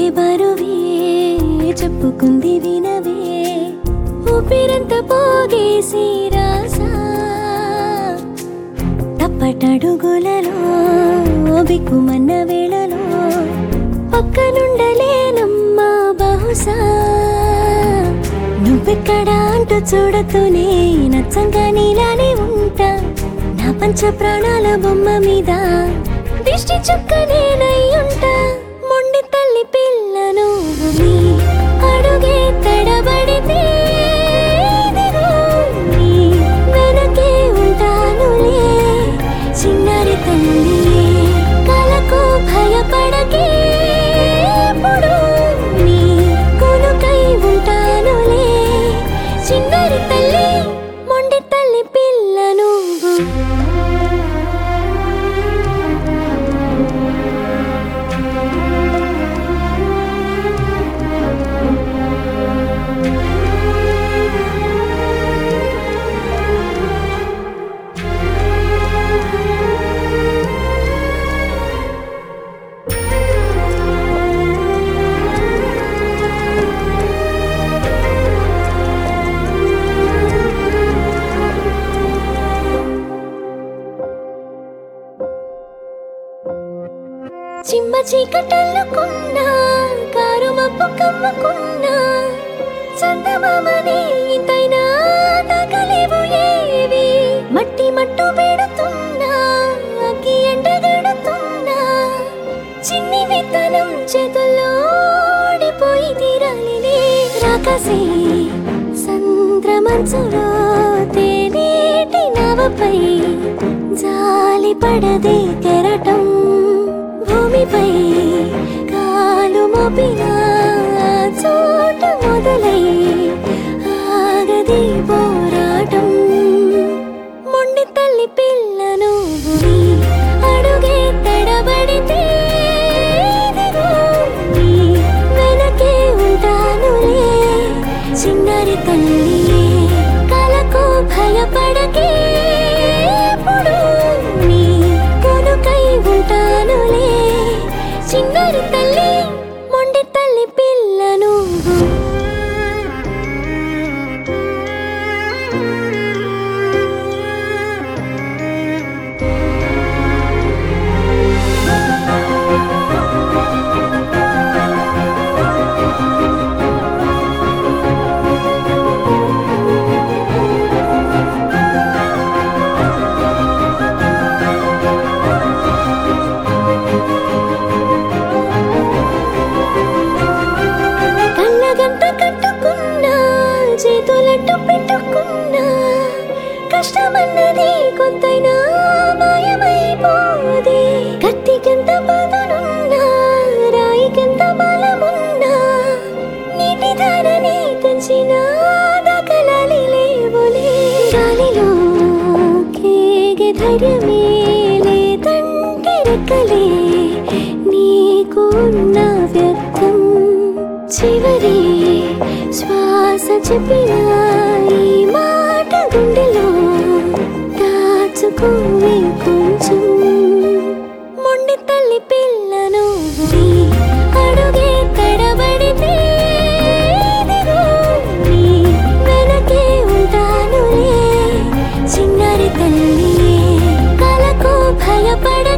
గుండె బరువే చెప్పుకుంది వినవే ఊపిరంత పోగేసి రాసా తప్పటడుగులలో బిక్కుమన్న వేళలో పక్కనుండలేనమ్మా బహుశా నువ్వెక్కడ అంటూ చూడతూనే నచ్చంగా నీలానే ఉంటా నా పంచ ప్రాణాల బొమ్మ మీద దిష్టి చుక్క నేనై ఉంటా మొండి తల్లి పిల్ల నువ్వు నీ అడుగే తడబడితే ఇదిగో నీ వెనకే ఉంటానులే చిన్నారి తల్లి కలకు భయపడకే ఎప్పుడు నీ కొనుకై ఉంటానులే చిన్నారి తల్లి మొండి తల్లి పిల్ల నువ్వు చిమ్మ చీకటల్లుకున్నా కారు మబ్బు కమ్ముకున్నా చందమామని ఇంతైనా తగలేవు ఏవి మట్టి మట్టు పెడుతున్నా అగ్గి ఎండగడుతున్నా చిన్ని విత్తనం చేతుల్లో ఓడిపోయి తీరాలినే రాకసే సంద్రమంచులో తేనేటి నవపై జాలి పడదే కెరటం భూమిపై కాలు మోపిన చోట మొదలై ఆగది పోరాటం మొండి తల్లి పిల్ల నువ్వు నీ అడుగే తడబడితే ఇదిగో నీ వెనకే ఉంటానులే చిన్నారి తల్లి కలకు భయపడకే ఎప్పుడు నీ కొనుకై ఉంటానులే చిన్నారి తల్లి మొండి తల్లి పిల్ల నువ్వు చేతులట్టు పెట్టుకున్నా కష్టమన్నది కొంతైనా మాయమైపోదే కత్తికెంత పదునున్నా రాయికెంత బలమున్నా నీటి ధారని తెంచిన దకలాలి లేవులే గాలిలో కేగే ధైర్యమే లేదంటే రెక్కలే నీకున్న వ్యర్థం చివరి శ్వాస చెప్పిన ఈ మాట గుండెలో దాచుకోవే కొంచెం మొండి తల్లి పిల్ల నువ్వు నీ అడుగే తడబడితే ఇదిగో నీ వెనకే ఉంటానులే చిన్నారి తల్లి కలకు భయపడ